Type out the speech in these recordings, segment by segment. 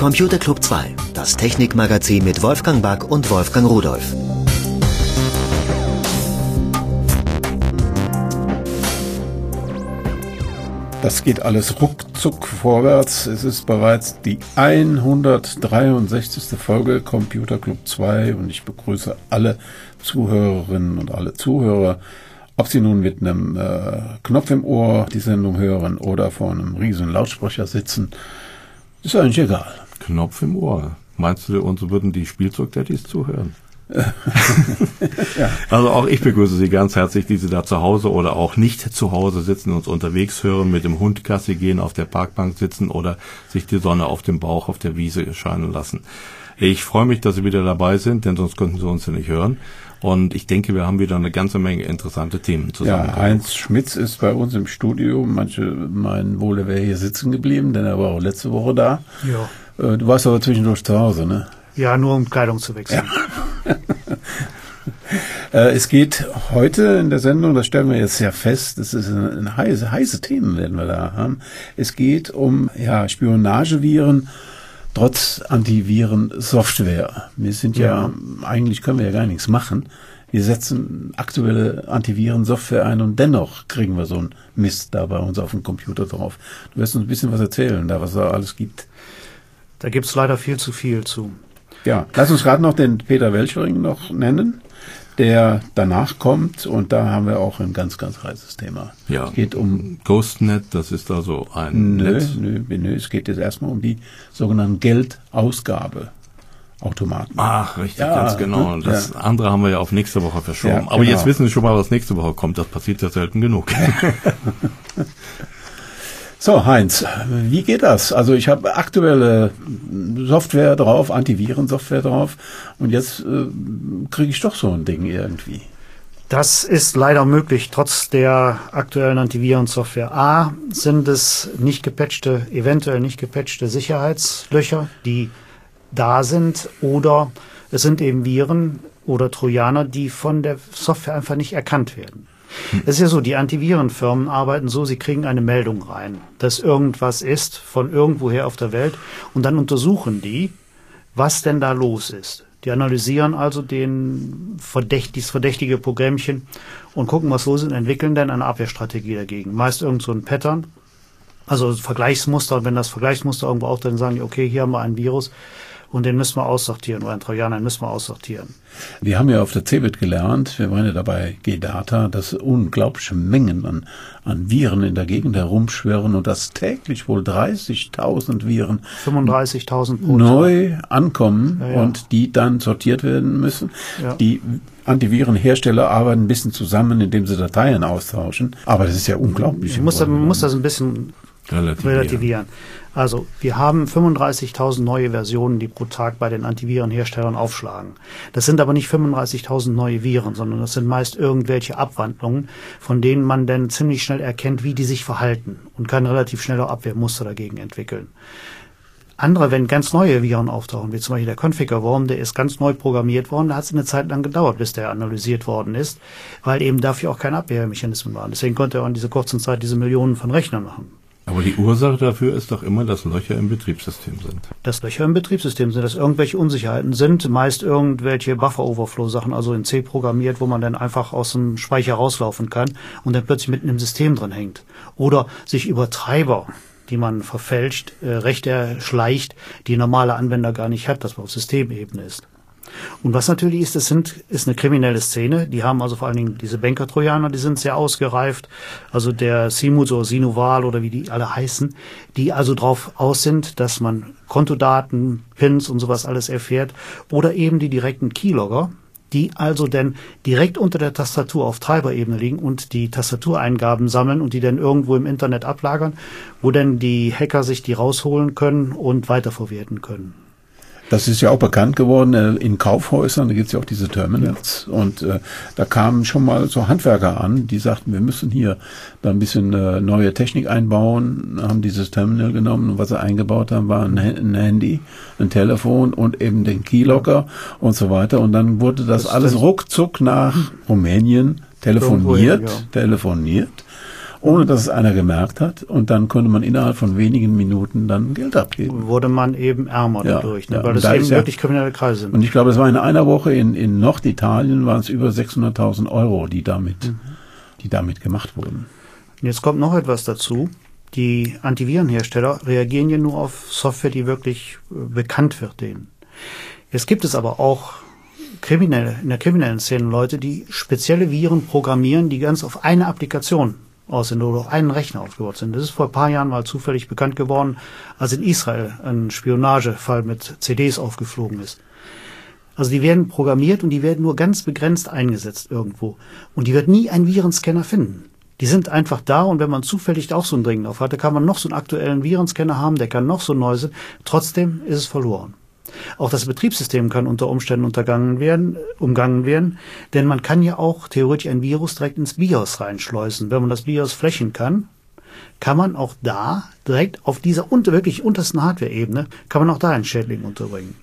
Computer Club 2, das Technikmagazin mit Wolfgang Back und Wolfgang Rudolph. Das geht alles ruckzuck vorwärts. Es ist bereits die 163. Folge Computer Club 2 und ich begrüße alle Zuhörerinnen und alle Zuhörer, ob sie nun mit einem Knopf im Ohr die Sendung hören oder vor einem riesen Lautsprecher sitzen. Ist eigentlich egal. Knopf im Ohr. Meinst du, uns würden die Spielzeug-Daddies zuhören? Ja. Also auch ich begrüße Sie ganz herzlich, die Sie da zu Hause oder auch nicht zu Hause sitzen, uns unterwegs hören, mit dem Hund Gassi gehen, auf der Parkbank sitzen oder sich die Sonne auf dem Bauch auf der Wiese scheinen lassen. Ich freue mich, dass Sie wieder dabei sind, denn sonst könnten Sie uns ja nicht hören. Und ich denke, wir haben wieder eine ganze Menge interessante Themen zusammen. Ja, Heinz Schmitz ist bei uns im Studio. Manche meinen wohl, er wäre hier sitzen geblieben, denn er war auch letzte Woche da. Ja. Du warst aber zwischendurch zu Hause, ne? Ja, nur um Kleidung zu wechseln. Ja. Es geht heute in der Sendung, das stellen wir jetzt ja fest, das ist eine heiße Themen werden wir da haben. Es geht um Spionageviren trotz Antiviren-Software. Wir sind eigentlich können wir ja gar nichts machen. Wir setzen aktuelle Antiviren-Software ein und dennoch kriegen wir so einen Mist da bei uns auf dem Computer drauf. Du wirst uns ein bisschen was erzählen, da was da alles gibt. Da gibt's leider viel zu viel zu. Ja, lass uns gerade noch den Peter Welchering noch nennen, der danach kommt und da haben wir auch ein ganz, ganz heißes Thema. Ja, es geht um GhostNet, das ist also ein Netz. Nö, es geht jetzt erstmal um die sogenannten Geldausgabeautomaten. Ach, richtig, ja, ganz genau. Das andere haben wir ja auf nächste Woche verschoben. Ja, genau. Aber jetzt wissen Sie schon mal, was nächste Woche kommt. Das passiert ja selten genug. So, Heinz, wie geht das? Also ich habe aktuelle Software drauf, Antivirensoftware drauf und jetzt kriege ich doch so ein Ding irgendwie. Das ist leider möglich, trotz der aktuellen Antivirensoftware. A, sind es eventuell nicht gepatchte Sicherheitslöcher, die da sind, oder es sind eben Viren oder Trojaner, die von der Software einfach nicht erkannt werden. Es ist ja so, die Antivirenfirmen arbeiten so, sie kriegen eine Meldung rein, dass irgendwas ist von irgendwoher auf der Welt und dann untersuchen die, was denn da los ist. Die analysieren also das verdächtige Programmchen und gucken, was los ist und entwickeln dann eine Abwehrstrategie dagegen. Meist irgend so ein Pattern, also Vergleichsmuster, und wenn das Vergleichsmuster irgendwo auch, dann sagen die, okay, hier haben wir ein Virus und den müssen wir aussortieren oder einen Trojaner, den müssen wir aussortieren. Wir haben ja auf der CeBIT gelernt, wir waren ja dabei G-Data, dass unglaubliche Mengen an Viren in der Gegend herumschwirren und dass täglich wohl 30.000 Viren 35.000 neu ankommen ja. Und die dann sortiert werden müssen. Ja. Die Antivirenhersteller arbeiten ein bisschen zusammen, indem sie Dateien austauschen, aber das ist ja unglaublich. Man muss das ein bisschen relativieren. Also wir haben 35.000 neue Versionen, die pro Tag bei den Antivirenherstellern aufschlagen. Das sind aber nicht 35.000 neue Viren, sondern das sind meist irgendwelche Abwandlungen, von denen man dann ziemlich schnell erkennt, wie die sich verhalten und kann relativ schnell auch Abwehrmuster dagegen entwickeln. Andere, wenn ganz neue Viren auftauchen, wie zum Beispiel der Configure-Worm, der ist ganz neu programmiert worden, da hat es eine Zeit lang gedauert, bis der analysiert worden ist, weil eben dafür auch keine Abwehrmechanismen waren. Deswegen konnte er in dieser kurzen Zeit diese Millionen von Rechnern machen. Aber die Ursache dafür ist doch immer, dass Löcher im Betriebssystem sind. Dass Löcher im Betriebssystem sind, dass irgendwelche Unsicherheiten sind, meist irgendwelche Buffer-Overflow-Sachen, also in C programmiert, wo man dann einfach aus dem Speicher rauslaufen kann und dann plötzlich mitten im System drin hängt. Oder sich über Treiber, die man verfälscht, Rechte schleicht, die normale Anwender gar nicht hat, dass man auf Systemebene ist. Und was natürlich ist, ist eine kriminelle Szene. Die haben also vor allen Dingen diese Banker-Trojaner, die sind sehr ausgereift. Also der Simut oder Sinuval oder wie die alle heißen, die also drauf aus sind, dass man Kontodaten, Pins und sowas alles erfährt. Oder eben die direkten Keylogger, die also dann direkt unter der Tastatur auf Treiberebene liegen und die Tastatureingaben sammeln und die dann irgendwo im Internet ablagern, wo dann die Hacker sich die rausholen können und weiterverwerten können. Das ist ja auch bekannt geworden in Kaufhäusern, da gibt es ja auch diese Terminals. Ja. Und da kamen schon mal so Handwerker an, die sagten, wir müssen hier da ein bisschen neue Technik einbauen, haben dieses Terminal genommen und was sie eingebaut haben, war ein Handy, ein Telefon und eben den Keylogger und so weiter. Und dann wurde das alles ruckzuck nach Rumänien telefoniert. ohne dass es einer gemerkt hat. Und dann konnte man innerhalb von wenigen Minuten dann Geld abgeben. Wurde man eben ärmer dadurch, ja. weil das da eben wirklich kriminelle Kreise sind. Und ich glaube, es war in einer Woche in Norditalien waren es über 600.000 Euro, die damit gemacht wurden. Und jetzt kommt noch etwas dazu. Die Antivirenhersteller reagieren ja nur auf Software, die wirklich bekannt wird denen. Jetzt gibt es aber auch in der kriminellen Szene Leute, die spezielle Viren programmieren, die ganz auf eine Applikation aus sind oder auf einen Rechner aufgebaut sind. Das ist vor ein paar Jahren mal zufällig bekannt geworden, als in Israel ein Spionagefall mit CDs aufgeflogen ist. Also die werden programmiert und die werden nur ganz begrenzt eingesetzt irgendwo. Und die wird nie ein Virenscanner finden. Die sind einfach da und wenn man zufällig auch so ein Ding drauf hatte, kann man noch so einen aktuellen Virenscanner haben, der kann noch so neu sein. Trotzdem ist es verloren. Auch das Betriebssystem kann unter Umständen umgangen werden, denn man kann ja auch theoretisch ein Virus direkt ins BIOS reinschleusen. Wenn man das BIOS flächen kann man auch da direkt auf dieser wirklich untersten Hardware-Ebene, kann man auch da einen Schädling unterbringen.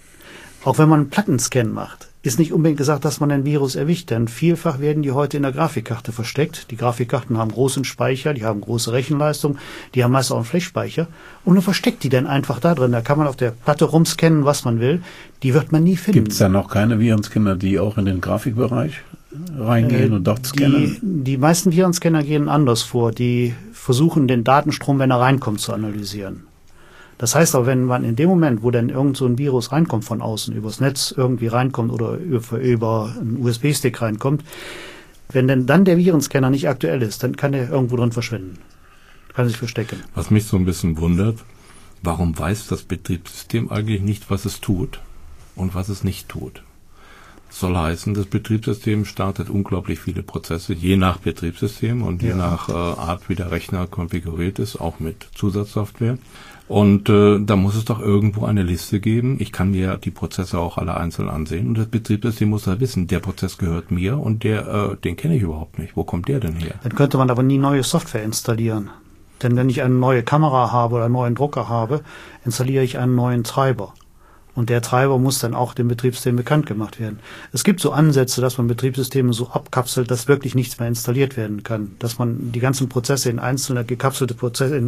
Auch wenn man einen Plattenscan macht, ist nicht unbedingt gesagt, dass man ein Virus erwischt, denn vielfach werden die heute in der Grafikkarte versteckt. Die Grafikkarten haben großen Speicher, die haben große Rechenleistung, die haben meist auch einen Flash-Speicher und man versteckt die dann einfach da drin. Da kann man auf der Platte rumscannen, was man will. Die wird man nie finden. Gibt es da noch keine Virenscanner, die auch in den Grafikbereich reingehen und dort scannen? Die meisten Virenscanner gehen anders vor. Die versuchen, den Datenstrom, wenn er reinkommt, zu analysieren. Das heißt aber, wenn man in dem Moment, wo dann irgend so ein Virus reinkommt von außen, übers Netz irgendwie reinkommt oder über einen USB-Stick reinkommt, wenn denn dann der Virenscanner nicht aktuell ist, dann kann der irgendwo drin verschwinden. Kann sich verstecken. Was mich so ein bisschen wundert, warum weiß das Betriebssystem eigentlich nicht, was es tut und was es nicht tut? Das soll heißen, das Betriebssystem startet unglaublich viele Prozesse, je nach Betriebssystem und je nach Art, wie der Rechner konfiguriert ist, auch mit Zusatzsoftware. Und da muss es doch irgendwo eine Liste geben. Ich kann mir die Prozesse auch alle einzeln ansehen. Und das Betriebssystem muss da wissen, der Prozess gehört mir und den kenne ich überhaupt nicht. Wo kommt der denn her? Dann könnte man aber nie neue Software installieren. Denn wenn ich eine neue Kamera habe oder einen neuen Drucker habe, installiere ich einen neuen Treiber. Und der Treiber muss dann auch dem Betriebssystem bekannt gemacht werden. Es gibt so Ansätze, dass man Betriebssysteme so abkapselt, dass wirklich nichts mehr installiert werden kann. Dass man die ganzen Prozesse in einzelne gekapselte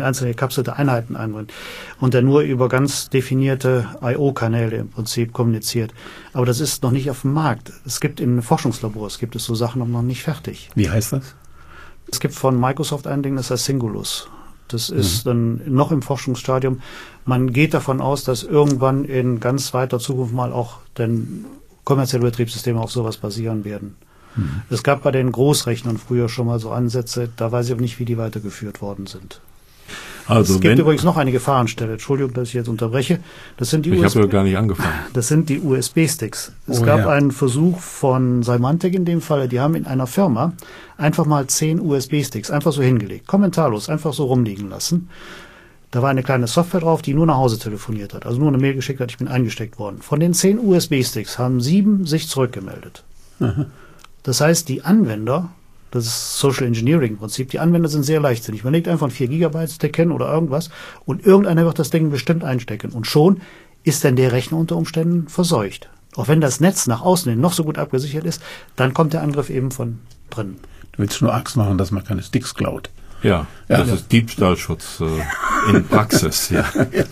Einheiten einbringt. Und dann nur über ganz definierte I/O-Kanäle im Prinzip kommuniziert. Aber das ist noch nicht auf dem Markt. Es gibt in Forschungslabors, gibt es so Sachen noch nicht fertig. Wie heißt das? Es gibt von Microsoft ein Ding, das heißt Singulus. Das ist dann noch im Forschungsstadium. Man geht davon aus, dass irgendwann in ganz weiter Zukunft mal auch dann kommerzielle Betriebssysteme auf sowas basieren werden. Es gab bei den Großrechnern früher schon mal so Ansätze, da weiß ich aber nicht, wie die weitergeführt worden sind. Also es gibt übrigens noch eine Gefahrenstelle. Entschuldigung, dass ich jetzt unterbreche. Das sind die ich habe ja gar nicht angefangen. Das sind die USB-Sticks. Es gab einen Versuch von Symantec in dem Fall. Die haben in einer Firma einfach mal 10 USB-Sticks einfach so hingelegt. Kommentarlos, einfach so rumliegen lassen. Da war eine kleine Software drauf, die nur nach Hause telefoniert hat. Also nur eine Mail geschickt hat, ich bin eingesteckt worden. Von den 10 USB-Sticks haben 7 sich zurückgemeldet. Aha. Das heißt, die Anwender, das ist Social Engineering im Prinzip, die Anwender sind sehr leichtsinnig. Man legt einfach einen 4 GB Stick hin oder irgendwas und irgendeiner wird das Ding bestimmt einstecken. Und schon ist dann der Rechner unter Umständen verseucht. Auch wenn das Netz nach außen hin noch so gut abgesichert ist, dann kommt der Angriff eben von drinnen. Du willst nur Angst machen, dass man keine Sticks klaut. Ja, das ist Diebstahlschutz in Praxis. Ja.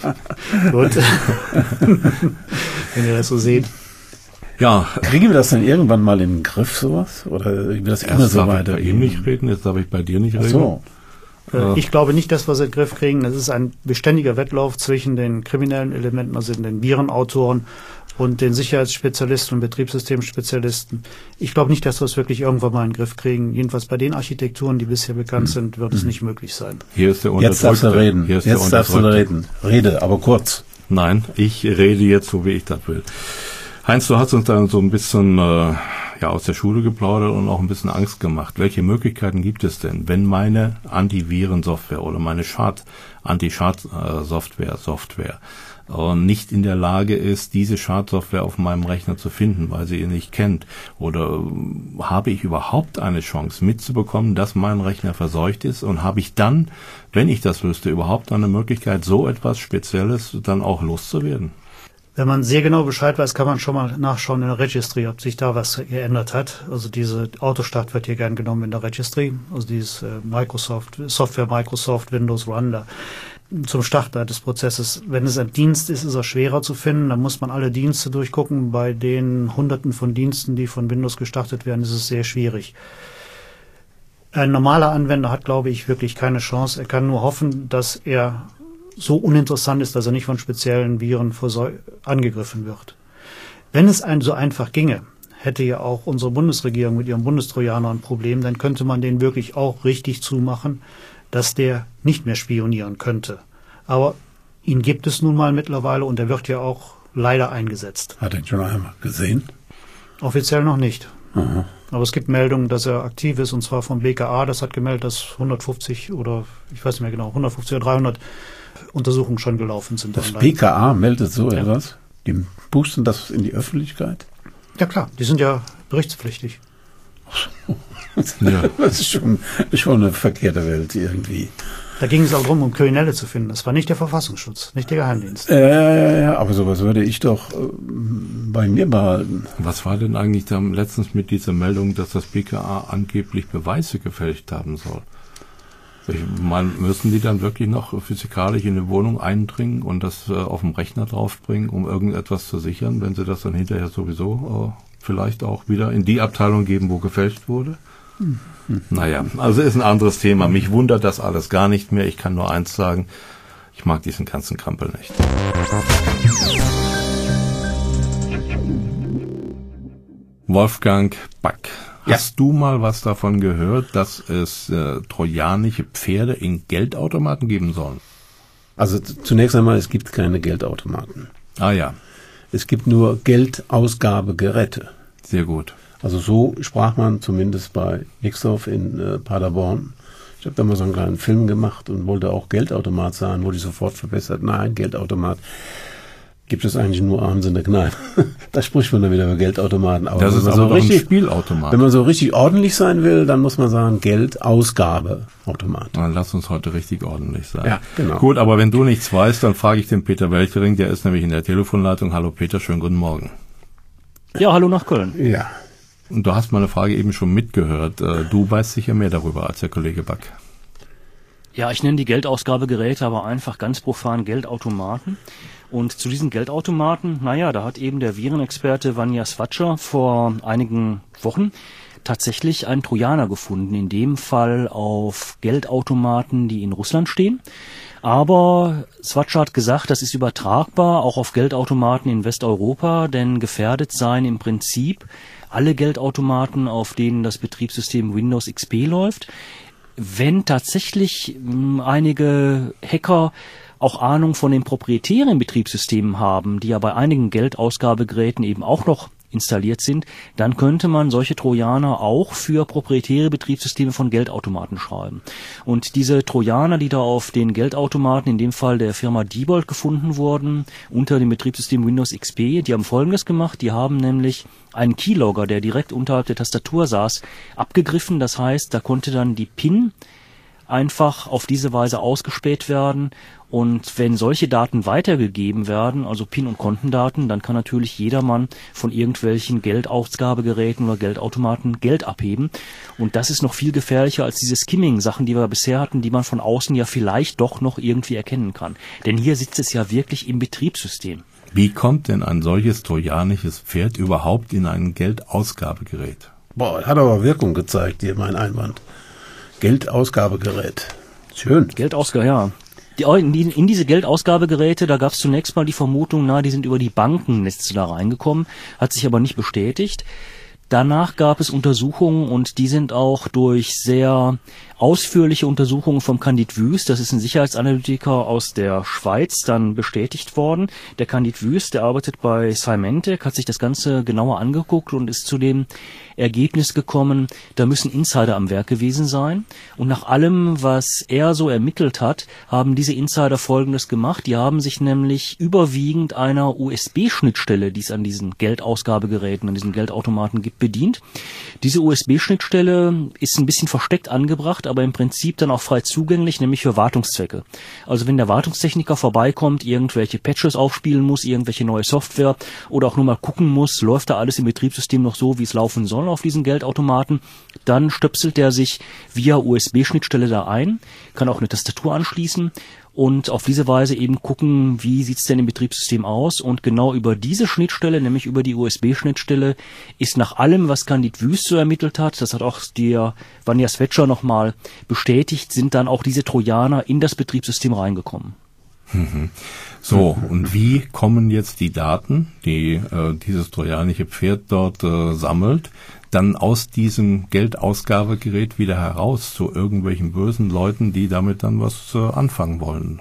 Gut. Wenn ihr das so seht. Ja. Kriegen wir das denn irgendwann mal in den Griff, sowas? Oder wird das immer so weiter? Jetzt darf ich bei ihm nicht reden, jetzt darf ich bei dir nicht reden. So. Ich glaube nicht, dass wir es in den Griff kriegen. Das ist ein beständiger Wettlauf zwischen den kriminellen Elementen, also den Virenautoren und den Sicherheitsspezialisten und Betriebssystemspezialisten. Ich glaube nicht, dass wir es wirklich irgendwann mal in den Griff kriegen. Jedenfalls bei den Architekturen, die bisher bekannt sind, wird es nicht möglich sein. Hier ist der Jetzt darfst du reden. Jetzt darfst du reden. Rede, aber kurz. Nein, ich rede jetzt so, wie ich das will. Heinz, du hast uns dann so ein bisschen aus der Schule geplaudert und auch ein bisschen Angst gemacht. Welche Möglichkeiten gibt es denn, wenn meine Antivirensoftware oder meine Anti-Schad-Software nicht in der Lage ist, diese Schadsoftware auf meinem Rechner zu finden, weil sie ihn nicht kennt? Oder habe ich überhaupt eine Chance mitzubekommen, dass mein Rechner verseucht ist? Und habe ich dann, wenn ich das wüsste, überhaupt eine Möglichkeit, so etwas Spezielles dann auch loszuwerden? Wenn man sehr genau Bescheid weiß, kann man schon mal nachschauen in der Registry, ob sich da was geändert hat. Also diese Autostart wird hier gern genommen in der Registry, also dieses Software Microsoft Windows Run da. Zum Start des Prozesses. Wenn es ein Dienst ist, ist er schwerer zu finden. Dann muss man alle Dienste durchgucken. Bei den Hunderten von Diensten, die von Windows gestartet werden, ist es sehr schwierig. Ein normaler Anwender hat, glaube ich, wirklich keine Chance. Er kann nur hoffen, dass er so uninteressant ist, dass er nicht von speziellen Viren angegriffen wird. Wenn es einem so einfach ginge, hätte ja auch unsere Bundesregierung mit ihrem Bundestrojaner ein Problem, dann könnte man den wirklich auch richtig zumachen, dass der nicht mehr spionieren könnte. Aber ihn gibt es nun mal mittlerweile und er wird ja auch leider eingesetzt. Hat er ihn schon einmal gesehen? Offiziell noch nicht. Aha. Aber es gibt Meldungen, dass er aktiv ist, und zwar vom BKA. Das hat gemeldet, dass 150 oder, ich weiß nicht mehr genau, 150 oder 300 Untersuchungen schon gelaufen sind. Das BKA meldet so etwas? Die boosten das in die Öffentlichkeit? Ja klar, die sind ja berichtspflichtig. Ja. Das ist schon eine verkehrte Welt irgendwie. Da ging es auch darum, um Kriminelle zu finden. Das war nicht der Verfassungsschutz, nicht der Geheimdienst. Ja, aber sowas würde ich doch bei mir behalten. Was war denn eigentlich da letztens mit dieser Meldung, dass das BKA angeblich Beweise gefälscht haben soll? Ich meine, müssen die dann wirklich noch physikalisch in eine Wohnung eindringen und das auf dem Rechner draufbringen, um irgendetwas zu sichern, wenn sie das dann hinterher sowieso vielleicht auch wieder in die Abteilung geben, wo gefälscht wurde? Naja, also ist ein anderes Thema. Mich wundert das alles gar nicht mehr. Ich kann nur eins sagen, ich mag diesen ganzen Krampel nicht. Wolfgang Back, hast du mal was davon gehört, dass es trojanische Pferde in Geldautomaten geben sollen? Also zunächst einmal, es gibt keine Geldautomaten. Ah ja. Es gibt nur Geldausgabegeräte. Sehr gut. Also so sprach man zumindest bei Nixdorf in Paderborn. Ich habe da mal so einen kleinen Film gemacht und wollte auch Geldautomat sein, wurde ich sofort verbessert. Nein, Geldautomat gibt es eigentlich nur abends in der Kneipe. Da spricht man dann wieder über Geldautomaten. Aber das ist aber so doch ein Spielautomat. Wenn man so richtig ordentlich sein will, dann muss man sagen Geldausgabeautomat. Dann lass uns heute richtig ordentlich sein. Ja, genau. Gut, aber wenn du nichts weißt, dann frage ich den Peter Welchering, der ist nämlich in der Telefonleitung. Hallo Peter, schönen guten Morgen. Ja, hallo nach Köln. Ja. Und du hast meine Frage eben schon mitgehört. Du weißt sicher mehr darüber als der Kollege Back. Ja, ich nenne die Geldausgabegeräte aber einfach ganz profan Geldautomaten. Und zu diesen Geldautomaten, da hat eben der Virenexperte Vanja Svatscher vor einigen Wochen tatsächlich einen Trojaner gefunden. In dem Fall auf Geldautomaten, die in Russland stehen. Aber Svatscher hat gesagt, das ist übertragbar auch auf Geldautomaten in Westeuropa, denn gefährdet seien im Prinzip alle Geldautomaten, auf denen das Betriebssystem Windows XP läuft. Wenn tatsächlich einige Hacker auch Ahnung von den proprietären Betriebssystemen haben, die ja bei einigen Geldausgabegeräten eben auch noch installiert sind, dann könnte man solche Trojaner auch für proprietäre Betriebssysteme von Geldautomaten schreiben. Und diese Trojaner, die da auf den Geldautomaten, in dem Fall der Firma Diebold, gefunden wurden, unter dem Betriebssystem Windows XP, die haben Folgendes gemacht, die haben nämlich einen Keylogger, der direkt unterhalb der Tastatur saß, abgegriffen. Das heißt, da konnte dann die PIN einfach auf diese Weise ausgespäht werden. Und wenn solche Daten weitergegeben werden, also PIN- und Kontendaten, dann kann natürlich jedermann von irgendwelchen Geldausgabegeräten oder Geldautomaten Geld abheben. Und das ist noch viel gefährlicher als diese Skimming-Sachen, die wir bisher hatten, die man von außen ja vielleicht doch noch irgendwie erkennen kann. Denn hier sitzt es ja wirklich im Betriebssystem. Wie kommt denn ein solches trojanisches Pferd überhaupt in ein Geldausgabegerät? Hat aber Wirkung gezeigt, hier mein Einwand. Geldausgabegerät. Schön. Ja. In diese Geldausgabegeräte, da gab es zunächst mal die Vermutung, die sind über die Bankennetze da reingekommen, hat sich aber nicht bestätigt. Danach gab es Untersuchungen und die sind auch durch sehr ausführliche Untersuchungen vom Candid Wüst, das ist ein Sicherheitsanalytiker aus der Schweiz, dann bestätigt worden. Der Candid Wüst, der arbeitet bei Symantec, hat sich das Ganze genauer angeguckt und ist zu dem Ergebnis gekommen, da müssen Insider am Werk gewesen sein. Und nach allem, was er so ermittelt hat, haben diese Insider Folgendes gemacht. Die haben sich nämlich überwiegend einer USB-Schnittstelle, die es an diesen Geldausgabegeräten, an diesen Geldautomaten gibt, bedient. Diese USB-Schnittstelle ist ein bisschen versteckt angebracht, aber im Prinzip dann auch frei zugänglich, nämlich für Wartungszwecke. Also wenn der Wartungstechniker vorbeikommt, irgendwelche Patches aufspielen muss, irgendwelche neue Software oder auch nur mal gucken muss, läuft da alles im Betriebssystem noch so, wie es laufen soll auf diesen Geldautomaten, dann stöpselt er sich via USB-Schnittstelle da ein, kann auch eine Tastatur anschließen und auf diese Weise eben gucken, wie sieht's denn im Betriebssystem aus. Und genau über diese Schnittstelle, nämlich über die USB-Schnittstelle, ist nach allem, was Candid Wüst so ermittelt hat, das hat auch der Vanja Svetscher nochmal bestätigt, sind dann auch diese Trojaner in das Betriebssystem reingekommen. So, und wie kommen jetzt die Daten, die dieses trojanische Pferd dort sammelt, dann aus diesem Geldausgabegerät wieder heraus zu irgendwelchen bösen Leuten, die damit dann was anfangen wollen?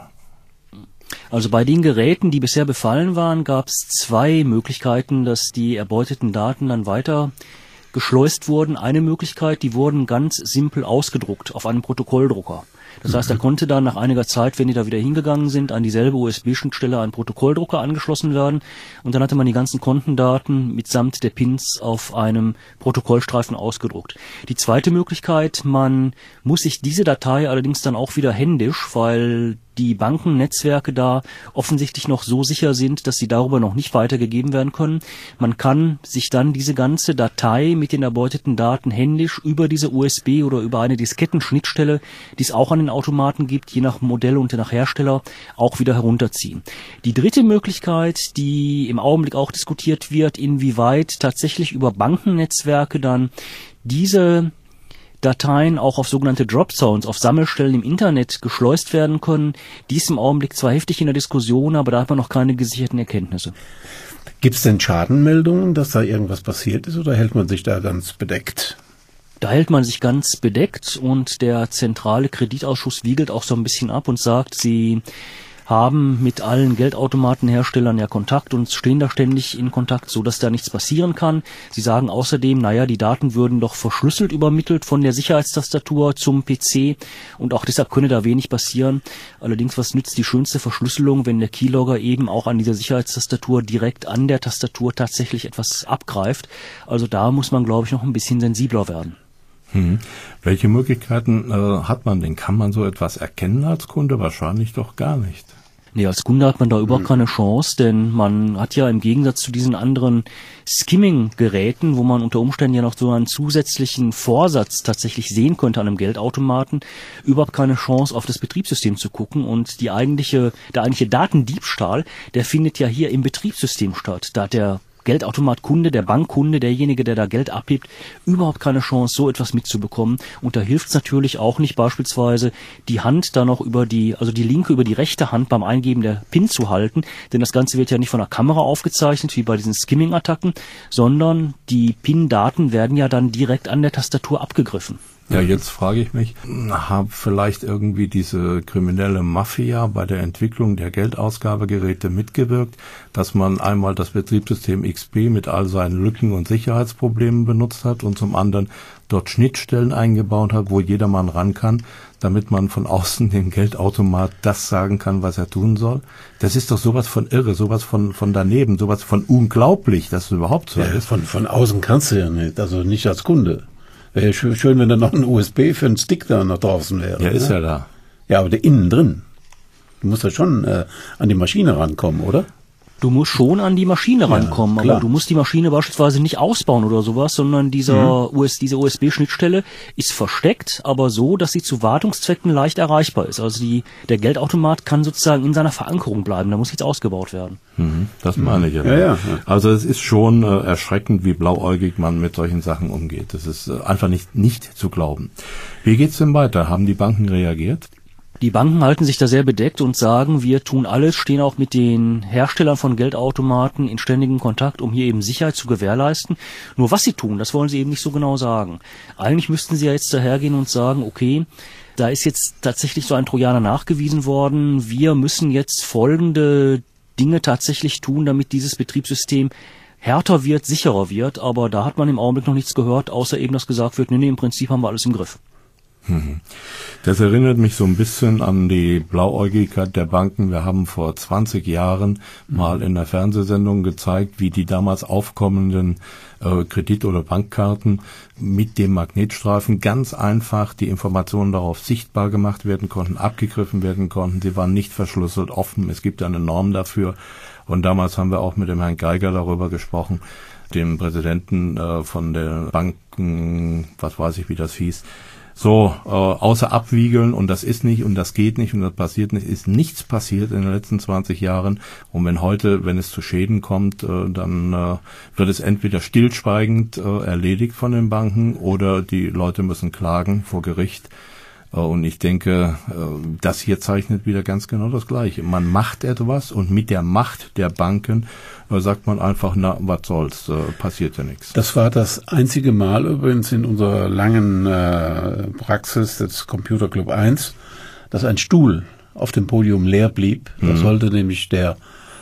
Also bei den Geräten, die bisher befallen waren, gab es 2 Möglichkeiten, dass die erbeuteten Daten dann weiter geschleust wurden. Eine Möglichkeit, die wurden ganz simpel ausgedruckt auf einem Protokolldrucker. Das heißt, da konnte dann nach einiger Zeit, wenn die da wieder hingegangen sind, an dieselbe USB-Schnittstelle ein Protokolldrucker angeschlossen werden und dann hatte man die ganzen Kontendaten mitsamt der Pins auf einem Protokollstreifen ausgedruckt. Die zweite Möglichkeit, man muss sich diese Datei allerdings dann auch wieder händisch, weil die Bankennetzwerke da offensichtlich noch so sicher sind, dass sie darüber noch nicht weitergegeben werden können. Man kann sich dann diese ganze Datei mit den erbeuteten Daten händisch über diese USB oder über eine Diskettenschnittstelle, die es auch an den Automaten gibt, je nach Modell und nach Hersteller, auch wieder herunterziehen. Die dritte Möglichkeit, die im Augenblick auch diskutiert wird, inwieweit tatsächlich über Bankennetzwerke dann diese Dateien auch auf sogenannte Drop Zones, auf Sammelstellen im Internet geschleust werden können. Die ist im Augenblick zwar heftig in der Diskussion, aber da hat man noch keine gesicherten Erkenntnisse. Gibt es denn Schadenmeldungen, dass da irgendwas passiert ist, oder hält man sich da ganz bedeckt? Da hält man sich ganz bedeckt und der zentrale Kreditausschuss wiegelt auch so ein bisschen ab und sagt, sie haben mit allen Geldautomatenherstellern ja Kontakt und stehen da ständig in Kontakt, so dass da nichts passieren kann. Sie sagen außerdem, die Daten würden doch verschlüsselt übermittelt von der Sicherheitstastatur zum PC und auch deshalb könne da wenig passieren. Allerdings, was nützt die schönste Verschlüsselung, wenn der Keylogger eben auch an dieser Sicherheitstastatur direkt an der Tastatur tatsächlich etwas abgreift? Also da muss man, glaube ich, noch ein bisschen sensibler werden. Welche Möglichkeiten hat man denn? Kann man so etwas erkennen als Kunde? Wahrscheinlich doch gar nicht. Nee, als Kunde hat man da überhaupt keine Chance, denn man hat ja im Gegensatz zu diesen anderen Skimming-Geräten, wo man unter Umständen ja noch so einen zusätzlichen Vorsatz tatsächlich sehen könnte an einem Geldautomaten, überhaupt keine Chance auf das Betriebssystem zu gucken und der eigentliche Datendiebstahl, der findet ja hier im Betriebssystem statt. Da hat der Geldautomatkunde, der Bankkunde, derjenige, der da Geld abhebt, überhaupt keine Chance, so etwas mitzubekommen. Und da hilft es natürlich auch nicht, beispielsweise die Hand da noch die linke über die rechte Hand beim Eingeben der PIN zu halten, denn das Ganze wird ja nicht von der Kamera aufgezeichnet, wie bei diesen Skimming-Attacken, sondern die PIN-Daten werden ja dann direkt an der Tastatur abgegriffen. Ja, jetzt frage ich mich, hat vielleicht irgendwie diese kriminelle Mafia bei der Entwicklung der Geldausgabegeräte mitgewirkt, dass man einmal das Betriebssystem XP mit all seinen Lücken und Sicherheitsproblemen benutzt hat und zum anderen dort Schnittstellen eingebaut hat, wo jedermann ran kann, damit man von außen dem Geldautomat das sagen kann, was er tun soll? Das ist doch sowas von irre, sowas von daneben, sowas von unglaublich, dass es überhaupt so ist. Von außen kannst du ja nicht, also nicht als Kunde. Wäre schön, wenn da noch ein USB für einen Stick da noch draußen wäre. Ja, ist ja da. Ja, aber der innen drin. Du musst ja schon an die Maschine rankommen, oder? Du musst schon an die Maschine rankommen, aber du musst die Maschine beispielsweise nicht ausbauen oder sowas, sondern diese USB-Schnittstelle ist versteckt, aber so, dass sie zu Wartungszwecken leicht erreichbar ist. Also der Geldautomat kann sozusagen in seiner Verankerung bleiben, da muss nichts ausgebaut werden. Das meine ich ja. Ja. Also es ist schon erschreckend, wie blauäugig man mit solchen Sachen umgeht. Das ist einfach nicht zu glauben. Wie geht's denn weiter? Haben die Banken reagiert? Die Banken halten sich da sehr bedeckt und sagen, wir tun alles, stehen auch mit den Herstellern von Geldautomaten in ständigem Kontakt, um hier eben Sicherheit zu gewährleisten. Nur was sie tun, das wollen sie eben nicht so genau sagen. Eigentlich müssten sie ja jetzt dahergehen und sagen, okay, da ist jetzt tatsächlich so ein Trojaner nachgewiesen worden, wir müssen jetzt folgende Dinge tatsächlich tun, damit dieses Betriebssystem härter wird, sicherer wird, aber da hat man im Augenblick noch nichts gehört, außer eben, dass gesagt wird, nee, im Prinzip haben wir alles im Griff. Das erinnert mich so ein bisschen an die Blauäugigkeit der Banken. Wir haben vor 20 Jahren mal in der Fernsehsendung gezeigt, wie die damals aufkommenden Kredit- oder Bankkarten mit dem Magnetstreifen ganz einfach die Informationen darauf sichtbar gemacht werden konnten, abgegriffen werden konnten. Sie waren nicht verschlüsselt, offen. Es gibt eine Norm dafür. Und damals haben wir auch mit dem Herrn Geiger darüber gesprochen, dem Präsidenten von der Banken, was weiß ich, wie das hieß, so außer Abwiegeln und das ist nicht und das geht nicht und das passiert nicht, ist nichts passiert in den letzten 20 Jahren. Und wenn es zu Schäden kommt, dann wird es entweder stillschweigend erledigt von den Banken oder die Leute müssen klagen vor Gericht. Und ich denke, das hier zeichnet wieder ganz genau das Gleiche. Man macht etwas und mit der Macht der Banken sagt man einfach, na, was soll's, passiert ja nichts. Das war das einzige Mal übrigens in unserer langen Praxis des Computer Club 1, dass ein Stuhl auf dem Podium leer blieb. Das sollte nämlich der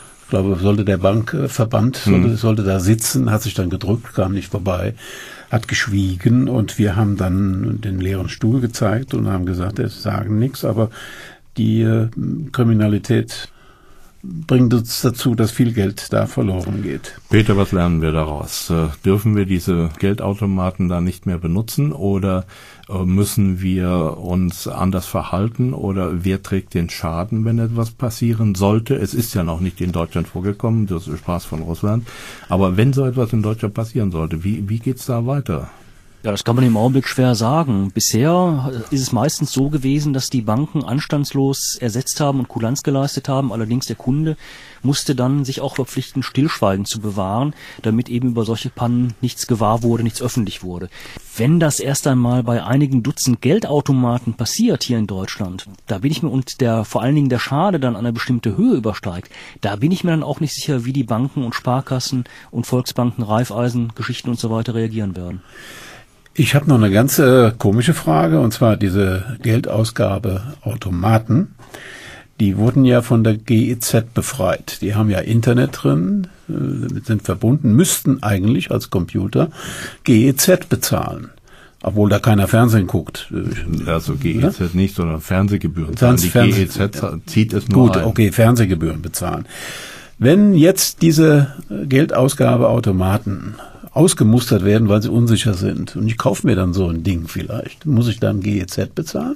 Bankverband, sollte da sitzen, hat sich dann gedrückt, kam nicht vorbei, hat geschwiegen und wir haben dann den leeren Stuhl gezeigt und haben gesagt, es sagen nichts, aber die Kriminalität bringt uns dazu, dass viel Geld da verloren geht. Peter, was lernen wir daraus? Dürfen wir diese Geldautomaten da nicht mehr benutzen oder müssen wir uns anders verhalten oder wer trägt den Schaden, wenn etwas passieren sollte? Es ist ja noch nicht in Deutschland vorgekommen, du sprachst von Russland, aber wenn so etwas in Deutschland passieren sollte, wie geht's da weiter? Ja, das kann man im Augenblick schwer sagen. Bisher ist es meistens so gewesen, dass die Banken anstandslos ersetzt haben und Kulanz geleistet haben. Allerdings der Kunde musste dann sich auch verpflichten, Stillschweigen zu bewahren, damit eben über solche Pannen nichts gewahr wurde, nichts öffentlich wurde. Wenn das erst einmal bei einigen Dutzend Geldautomaten passiert hier in Deutschland, da bin ich mir, und vor allen Dingen der Schade dann eine bestimmte Höhe übersteigt, da bin ich mir dann auch nicht sicher, wie die Banken und Sparkassen und Volksbanken, Raiffeisen, Geschichten und so weiter reagieren werden. Ich habe noch eine ganz komische Frage, und zwar diese Geldausgabeautomaten. Die wurden ja von der GEZ befreit. Die haben ja Internet drin, sind verbunden, müssten eigentlich als Computer GEZ bezahlen. Obwohl da keiner Fernsehen guckt. Also GEZ oder? Nicht, sondern Fernsehgebühren. Die GEZ zieht es nur ein. Gut, okay, Fernsehgebühren bezahlen. Wenn jetzt diese Geldausgabeautomaten ausgemustert werden, weil sie unsicher sind, und ich kaufe mir dann so ein Ding vielleicht, muss ich dann GEZ bezahlen?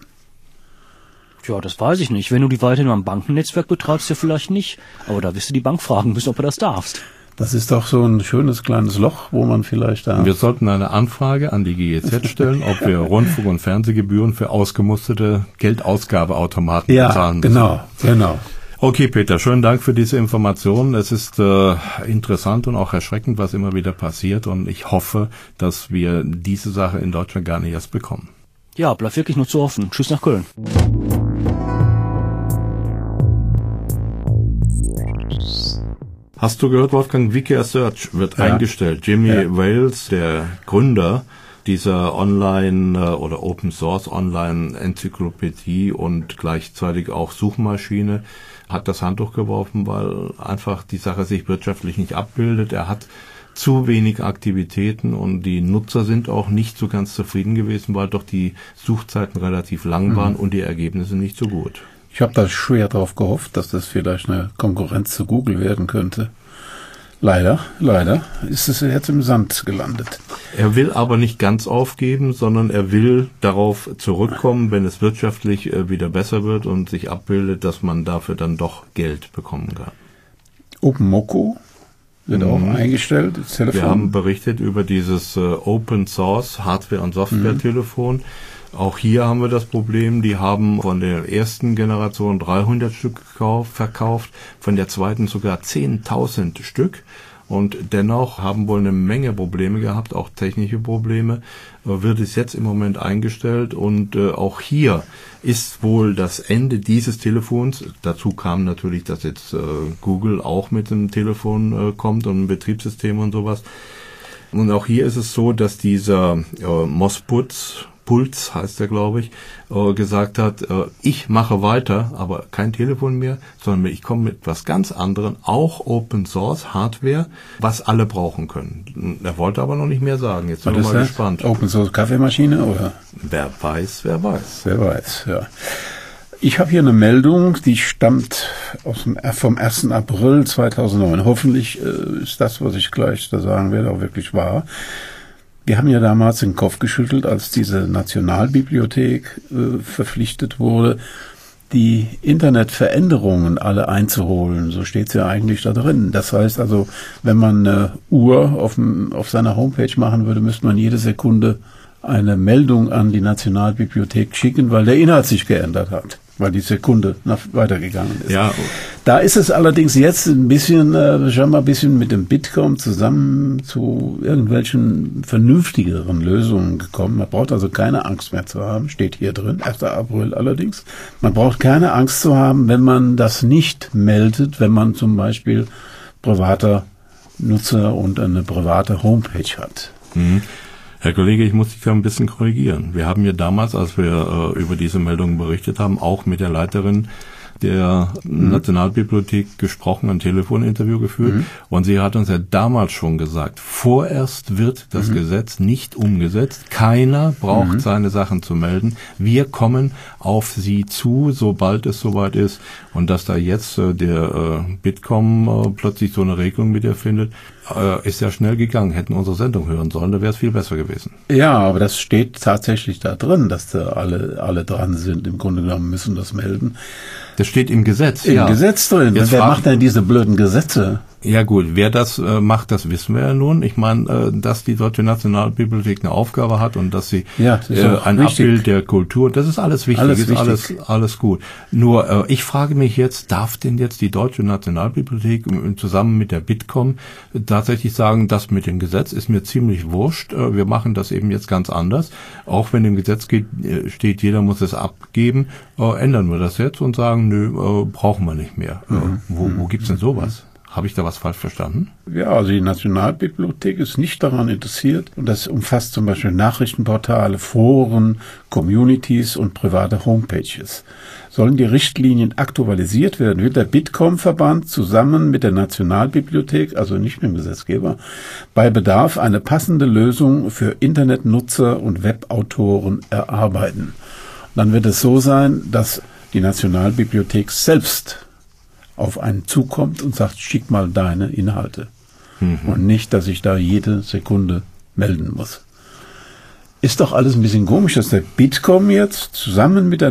Ja, das weiß ich nicht. Wenn du die weiterhin am Bankennetzwerk betreibst, ja vielleicht nicht. Aber da wirst du die Bank fragen müssen, ob du das darfst. Das ist doch so ein schönes kleines Loch, wo man vielleicht da... Wir sollten eine Anfrage an die GEZ stellen, ob wir Rundfunk- und Fernsehgebühren für ausgemusterte Geldausgabeautomaten bezahlen müssen. Genau. Okay, Peter, schönen Dank für diese Informationen. Es ist interessant und auch erschreckend, was immer wieder passiert. Und ich hoffe, dass wir diese Sache in Deutschland gar nicht erst bekommen. Ja, bleib wirklich nur zu hoffen. Tschüss nach Köln. Hast du gehört, Wolfgang, Wiki Search wird eingestellt. Jimmy Wales, der Gründer dieser Online- oder Open-Source Online-Enzyklopädie und gleichzeitig auch Suchmaschine, hat das Handtuch geworfen, weil einfach die Sache sich wirtschaftlich nicht abbildet. Er hat zu wenig Aktivitäten und die Nutzer sind auch nicht so ganz zufrieden gewesen, weil doch die Suchzeiten relativ lang waren und die Ergebnisse nicht so gut. Ich habe da schwer drauf gehofft, dass das vielleicht eine Konkurrenz zu Google werden könnte. Leider ist es jetzt im Sand gelandet. Er will aber nicht ganz aufgeben, sondern er will darauf zurückkommen, wenn es wirtschaftlich wieder besser wird und sich abbildet, dass man dafür dann doch Geld bekommen kann. OpenMoko wird auch eingestellt, das Telefon. Wir haben berichtet über dieses Open Source Hardware- und Software-Telefon. Auch hier haben wir das Problem, die haben von der ersten Generation 300 Stück verkauft, von der zweiten sogar 10.000 Stück. Und dennoch haben wohl eine Menge Probleme gehabt, auch technische Probleme, wird es jetzt im Moment eingestellt. Und auch hier ist wohl das Ende dieses Telefons. Dazu kam natürlich, dass jetzt Google auch mit dem Telefon kommt und ein Betriebssystem und sowas. Und auch hier ist es so, dass dieser Mosputz Puls heißt er, glaube ich, gesagt hat, ich mache weiter, aber kein Telefon mehr, sondern ich komme mit was ganz anderem, auch Open Source Hardware, was alle brauchen können. Er wollte aber noch nicht mehr sagen. Jetzt sind wir mal gespannt. Open Source Kaffeemaschine oder? Wer weiß, wer weiß. Wer weiß, ja. Ich habe hier eine Meldung, die stammt vom 1. April 2009. Hoffentlich ist das, was ich gleich da sagen werde, auch wirklich wahr. Wir haben ja damals den Kopf geschüttelt, als diese Nationalbibliothek verpflichtet wurde, die Internetveränderungen alle einzuholen. So steht es ja eigentlich da drin. Das heißt also, wenn man eine Uhr auf seiner Homepage machen würde, müsste man jede Sekunde eine Meldung an die Nationalbibliothek schicken, weil der Inhalt sich geändert hat, weil die Sekunde weitergegangen ist. Ja. Da ist es allerdings jetzt ein bisschen, scheinbar ein bisschen mit dem Bitkom zusammen zu irgendwelchen vernünftigeren Lösungen gekommen. Man braucht also keine Angst mehr zu haben, steht hier drin, 1. April allerdings. Man braucht keine Angst zu haben, wenn man das nicht meldet, wenn man zum Beispiel privater Nutzer und eine private Homepage hat. Mhm. Herr Kollege, ich muss dich da ein bisschen korrigieren. Wir haben ja damals, als wir über diese Meldungen berichtet haben, auch mit der Leiterin der Nationalbibliothek gesprochen, ein Telefoninterview geführt. Und sie hat uns ja damals schon gesagt, vorerst wird das Gesetz nicht umgesetzt. Keiner braucht seine Sachen zu melden. Wir kommen auf Sie zu, sobald es soweit ist. Und dass da jetzt der Bitkom plötzlich so eine Regelung mit erfindet, ist ja schnell gegangen. Hätten unsere Sendung hören sollen, da wäre es viel besser gewesen. Ja, aber das steht tatsächlich da drin, dass da alle dran sind. Im Grunde genommen müssen das melden. Das steht im Gesetz. Im Gesetz drin. Wer macht denn diese blöden Gesetze? Ja gut, wer das macht, das wissen wir ja nun. Ich meine, dass die Deutsche Nationalbibliothek eine Aufgabe hat und dass sie ein Abbild der Kultur, das ist alles wichtig, alles gut. Nur ich frage mich jetzt, darf denn jetzt die Deutsche Nationalbibliothek zusammen mit der Bitkom tatsächlich sagen, das mit dem Gesetz ist mir ziemlich wurscht, wir machen das eben jetzt ganz anders. Auch wenn im Gesetz steht, jeder muss es abgeben, ändern wir das jetzt und sagen, nö, brauchen wir nicht mehr. Wo gibt's denn sowas? Habe ich da was falsch verstanden? Ja, also die Nationalbibliothek ist nicht daran interessiert und das umfasst zum Beispiel Nachrichtenportale, Foren, Communities und private Homepages. Sollen die Richtlinien aktualisiert werden, wird der Bitkom-Verband zusammen mit der Nationalbibliothek, also nicht mit dem Gesetzgeber, bei Bedarf eine passende Lösung für Internetnutzer und Webautoren erarbeiten. Dann wird es so sein, dass die Nationalbibliothek selbst auf einen zukommt und sagt, schick mal deine Inhalte. Und nicht, dass ich da jede Sekunde melden muss. Ist doch alles ein bisschen komisch, dass der Bitkom jetzt zusammen mit der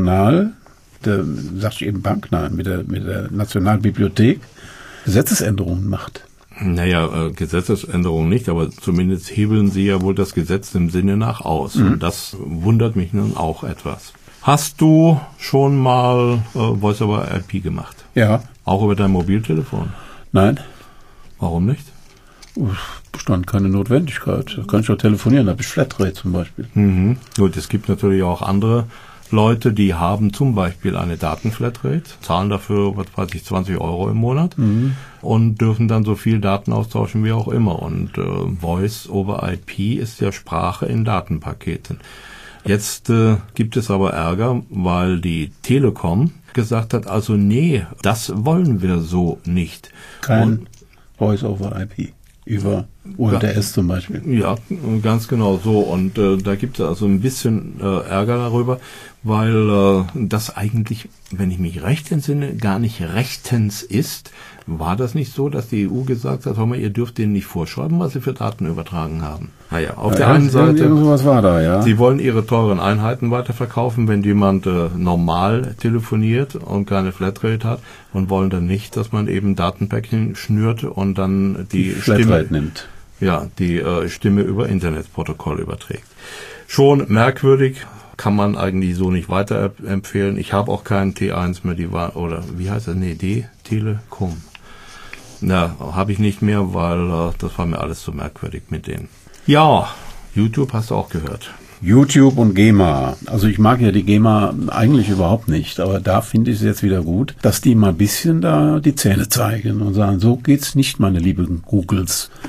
mit der Nationalbibliothek Gesetzesänderungen macht. Naja, Gesetzesänderungen nicht, aber zumindest hebeln sie ja wohl das Gesetz im Sinne nach aus. Und das wundert mich nun auch etwas. Hast du schon mal Voice-over-IP gemacht? Ja. Auch über dein Mobiltelefon? Nein. Warum nicht? Bestand keine Notwendigkeit. Da kann ich auch telefonieren, da habe ich Flatrate zum Beispiel. Gut, es gibt natürlich auch andere Leute, die haben zum Beispiel eine Datenflatrate, zahlen dafür, 20 € im Monat und dürfen dann so viel Daten austauschen wie auch immer. Und Voice-over-IP ist ja Sprache in Datenpaketen. Jetzt gibt es aber Ärger, weil die Telekom gesagt hat, also nee, das wollen wir so nicht. Kein Voice-over-IP über UMTS zum Beispiel. Ja, ganz genau so. Und da gibt es also ein bisschen Ärger darüber, weil das eigentlich, wenn ich mich recht entsinne, gar nicht rechtens ist. War das nicht so, dass die EU gesagt hat, hör mal, ihr dürft denen nicht vorschreiben, was sie für Daten übertragen haben? Naja, auf der einen Seite, sowas war da, ja. Sie wollen ihre teuren Einheiten weiterverkaufen, wenn jemand normal telefoniert und keine Flatrate hat, und wollen dann nicht, dass man eben Datenpäckchen schnürt und dann die Stimme nimmt. Ja, die Stimme über Internetprotokoll überträgt. Schon merkwürdig, kann man eigentlich so nicht weiterempfehlen. Ich habe auch keinen T1 mehr, D-Telekom. Na, habe ich nicht mehr, weil das war mir alles so merkwürdig mit denen. Ja, YouTube hast du auch gehört. YouTube und GEMA. Also ich mag ja die GEMA eigentlich überhaupt nicht, aber da finde ich es jetzt wieder gut, dass die mal ein bisschen da die Zähne zeigen und sagen, so geht's nicht, meine lieben Googles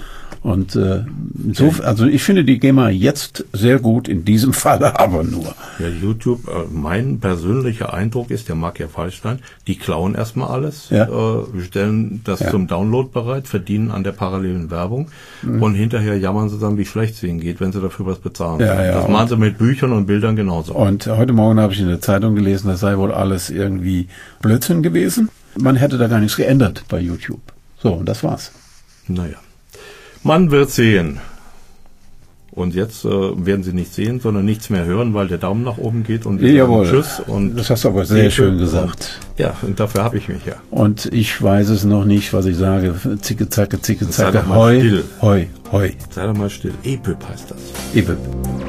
Und also ich finde die GEMA jetzt sehr gut, in diesem Falle aber nur. Ja, YouTube, mein persönlicher Eindruck ist, der mag ja falsch sein, die klauen erstmal alles, stellen das zum Download bereit, verdienen an der parallelen Werbung und hinterher jammern sie dann, wie schlecht es ihnen geht, wenn sie dafür was bezahlen. Das machen sie mit Büchern und Bildern genauso. Und heute Morgen habe ich in der Zeitung gelesen, das sei wohl alles irgendwie Blödsinn gewesen. Man hätte da gar nichts geändert bei YouTube. So, und das war's. Naja. Man wird sehen. Und jetzt werden Sie nicht sehen, sondern nichts mehr hören, weil der Daumen nach oben geht und jawohl. Tschüss. Und das hast du aber sehr schön gesagt. Und dafür habe ich mich ja. Und ich weiß es noch nicht, was ich sage. Zicke, zacke, sei doch mal hoi, still. Hoi, hoi. Sei doch mal still. EBIP heißt das. EBIP.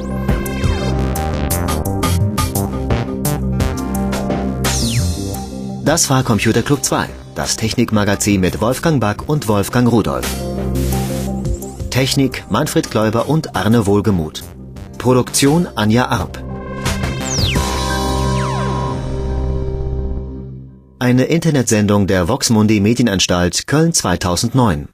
Das war Computer Club 2, das Technikmagazin mit Wolfgang Back und Wolfgang Rudolph. Technik Manfred Kläuber und Arne Wohlgemuth. Produktion Anja Arp. Eine Internetsendung der Vox Mundi Medienanstalt Köln 2009.